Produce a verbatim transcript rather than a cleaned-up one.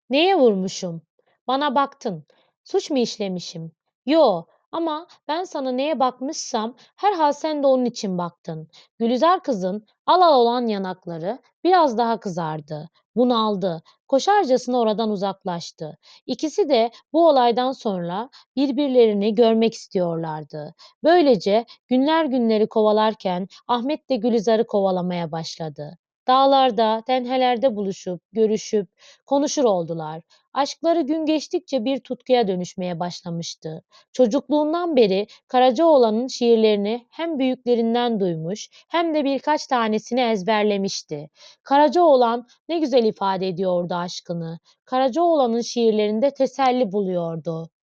Neye vurmuşum? Bana baktın. Suç mu işlemişim? Yo, ama ben sana neye bakmışsam herhal sen de onun için baktın. Gülizar kızın alal olan yanakları biraz daha kızardı, bunaldı, koşarcasına oradan uzaklaştı. İkisi de bu olaydan sonra birbirlerini görmek istiyorlardı. Böylece günler günleri kovalarken Ahmet de Gülizar'ı kovalamaya başladı. Dağlarda, tenhelerde buluşup, görüşüp, konuşur oldular. Aşkları gün geçtikçe bir tutkuya dönüşmeye başlamıştı. Çocukluğundan beri Karacaoğlan'ın şiirlerini hem büyüklerinden duymuş hem de birkaç tanesini ezberlemişti. Karacaoğlan ne güzel ifade ediyordu aşkını. Karacaoğlan'ın şiirlerinde teselli buluyordu.